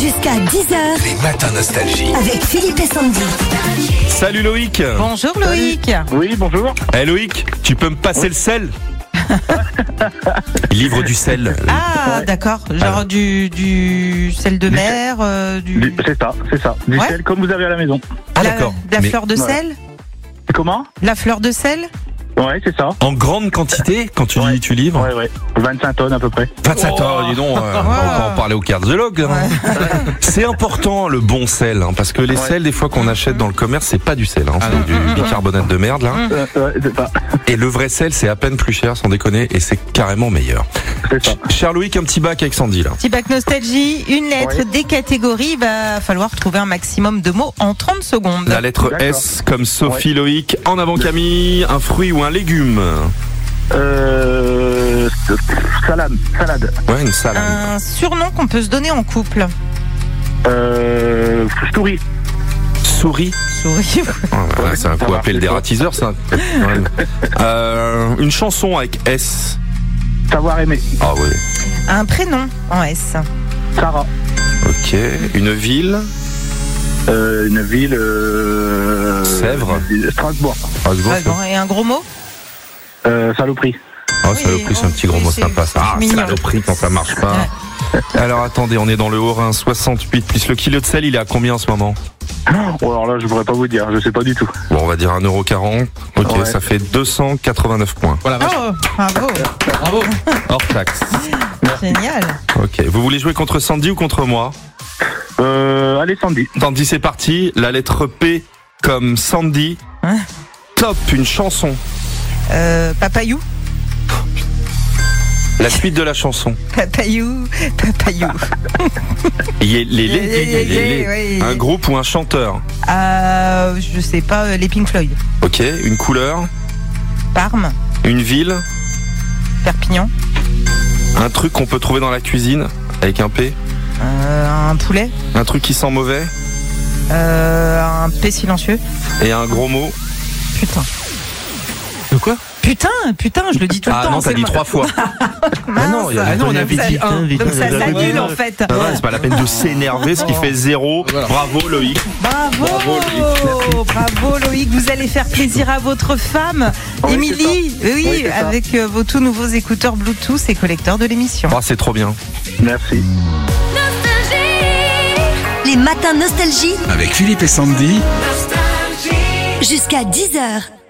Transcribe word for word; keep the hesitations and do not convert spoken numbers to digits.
Jusqu'à dix heures. Les matins nostalgie. Avec Philippe et Sandy. Salut Loïc. Bonjour Loïc. Oui, bonjour. Eh Loïc, tu peux me passer le sel? Il livre du sel. Ah d'accord, genre Alors. du, du sel de mer, euh, du... Du- C'est ça, c'est ça. Du Ouais. sel comme vous avez à la maison. Ah la, d'accord. La Mais fleur de Ouais. sel Comment? La fleur de sel Ouais, c'est ça. en grande quantité quand tu, Ouais. tu livres? Ouais, ouais. vingt-cinq tonnes à peu près. vingt-sept heures, dis donc, euh, on va en parler au cardiologue. hein. C'est important le bon sel, hein, parce que les Ouais. sels des fois qu'on achète dans le commerce, c'est pas du sel, hein, c'est du bicarbonate de merde là. Euh, ouais, c'est ça. Et le vrai sel, c'est à peine plus cher, sans déconner, et c'est carrément meilleur. C'est ça. Cher Loïc, un petit bac avec Sandy là. Petit bac nostalgie, une lettre, Ouais. des catégories, il va falloir trouver un maximum de mots en trente secondes. La lettre D'accord. S comme Sophie Loïc. En avant Camille, un fruit ou un légume? Euh, salade, salade. Ouais, une salade. Un surnom qu'on peut se donner en couple. Euh, souris. Souris. Souris. Ouais, c'est un coup appelé le dératiseur ça. Ouais. Euh, une chanson avec S. Savoir aimer. Ah oui. Un prénom en S. Sarah. Ok. Une ville. Euh, une ville. Euh, Sèvres. Strasbourg. Ah, c'est bon, Ah, ça. bon, et un gros mot Euh, saloperie. Oh, Oui, saloperie, c'est un petit gros oui, mot c'est- sympa ça. Ah, c'est mignon. saloperie quand ça marche pas. Alors attendez, on est dans le Haut-Rhin, soixante-huit plus le kilo de sel, il est à combien en ce moment? Oh, alors là, je pourrais pas vous dire. Je sais pas du tout. Bon, on va dire un euro quarante. Ok, Ouais. ça fait deux cent quatre-vingt-neuf points. Oh, bravo. Bravo. Hors taxe. Génial. Ok, vous voulez jouer contre Sandy ou contre moi? Euh, allez, Sandy. Sandy, c'est parti. La lettre P comme Sandy. Hein Top, une chanson. Euh, papayou. La suite de la chanson. Papayou. Papayou. Il y a les, les, Les- les- les- les- oui. Un groupe ou un chanteur. Euh, je sais pas, euh, les Pink Floyd. Ok, une couleur. Parme. Une ville. Perpignan. Un truc qu'on peut trouver dans la cuisine avec un P. Euh, un poulet. Un truc qui sent mauvais. Euh, un P silencieux. Et un gros mot. Putain. De quoi? Putain, putain, je le dis tout le Ah temps. non, t'as c'est dit moi. trois fois. Mince. non, il y a- Ah non, on a avait ça- dit un. Donc ça s'annule en fait. Ah ouais, c'est pas la peine de s'énerver, ce qui fait zéro. Bravo Loïc. Bravo, Bravo, bravo Loïc, vous allez faire plaisir à votre femme, Oui, Émilie, oui, Oui, c'est ça. avec euh, vos tout nouveaux écouteurs Bluetooth et collecteurs de l'émission. Oh, c'est trop bien. Merci. Les matins nostalgie. Avec Philippe et Sandy. Jusqu'à dix heures.